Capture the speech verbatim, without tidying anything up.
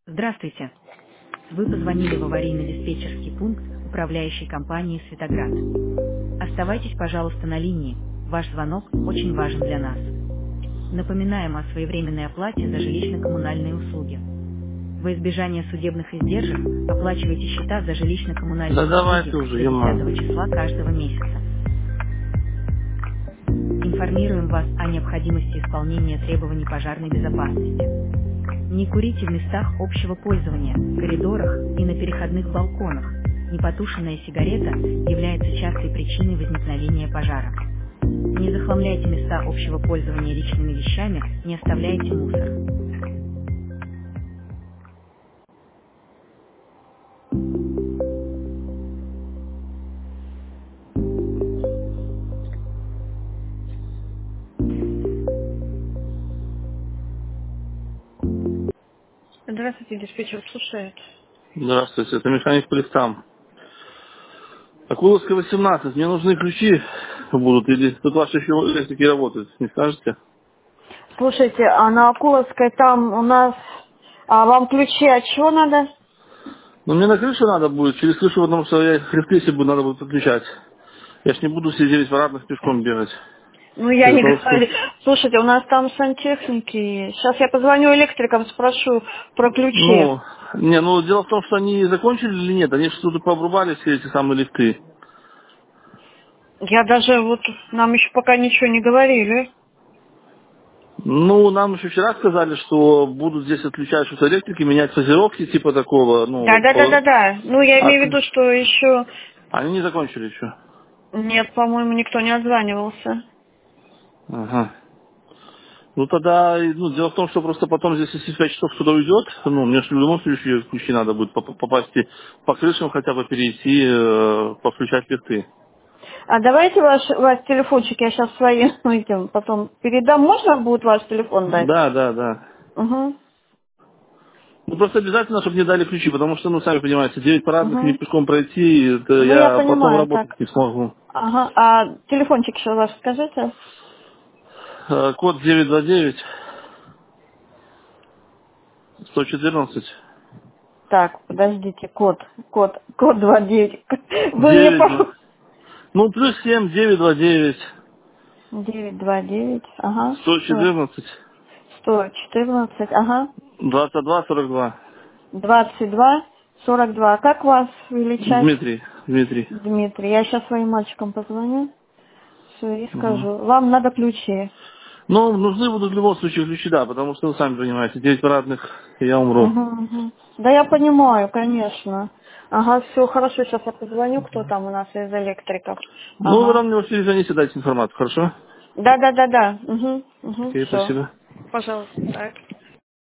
Здравствуйте. Вы позвонили в аварийно-диспетчерский пункт управляющей компании «Светоград». Оставайтесь, пожалуйста, на линии. Ваш звонок очень важен для нас. Напоминаем о своевременной оплате за жилищно-коммунальные услуги. Во избежание судебных издержек оплачивайте счета за жилищно-коммунальные Да услуги давайте уже, до ё-моё. десятого числа каждого месяца. Информируем вас о необходимости исполнения требований пожарной безопасности. Не курите в местах общего пользования, коридорах и на переходных балконах. Непотушенная сигарета является частой причиной возникновения пожара. Не захламляйте места общего пользования личными вещами, не оставляйте мусор. Здравствуйте, диспетчер слушает. Здравствуйте, это механик по лифтам. Акуловская, восемнадцать. Мне нужны ключи будут, или тут ваши еще электрики работают, не скажете? Слушайте, а на Акуловской там у нас... А вам ключи от чего надо? Ну, мне на крышу надо будет, через крышу, потому что я лифты себе надо будет подключать. Я ж не буду все девять парадных пешком бегать. Ну, я Из-за не того, что... говорю. Слушайте, у нас там сантехники есть. Сейчас я позвоню электрикам, спрошу про ключи. Ну, не, ну, дело в том, что они закончили или нет, они же тут пообрубали все эти самые лифты. Я даже вот... Нам еще пока ничего не говорили. Ну, нам еще вчера сказали, что будут здесь отключать что-то электрики, менять фазировки типа такого, ну, по... Да-да-да-да-да. Ну, я а имею в к- виду, что еще... они не закончили еще. Нет, по-моему, никто не отзванивался. Ага. Ну тогда, ну, дело в том, что просто потом здесь, если пять часов сюда уйдет, ну, мне же в любом случае ключи надо будет поп- попасть и по крышам хотя бы перейти, э, подключать лифты. А давайте ваш, ваш телефончик, я сейчас своим этим потом передам. Можно будет ваш телефон дать? Да, да, да. Угу, Ну просто обязательно, чтобы мне дали ключи, потому что, ну, сами понимаете, девять парадных мне угу. пешком пройти, это Ну, я я потом понимаю, так. работать не смогу. Ага. А телефончик еще ваш скажите? Э, Код девять два девять сто четырнадцать Так, подождите, код, код, код два девять. Вы мне девять, по... ну, плюс семь девять два девять девять два девять, ага, сто что? четырнадцать сто четырнадцать, ага, двадцать два сорок два. двадцать два сорок два. Как вас величать? Дмитрий, Дмитрий. Дмитрий. Я сейчас своим мальчикам позвоню. Все, и Мгм. скажу. Вам надо ключи. Ну, нужны будут в любом случае ключи, да, потому что вы сами понимаете, девять парадных, и я умру. Угу, угу. Да я понимаю, конечно. Ага, все, хорошо, сейчас я позвоню, кто там у нас из электриков. Ну, вы Ага. нам мне вот перезвоните, дайте информацию, хорошо? Да, да, да, да. Угу, угу, Окей, все. спасибо. Пожалуйста, так.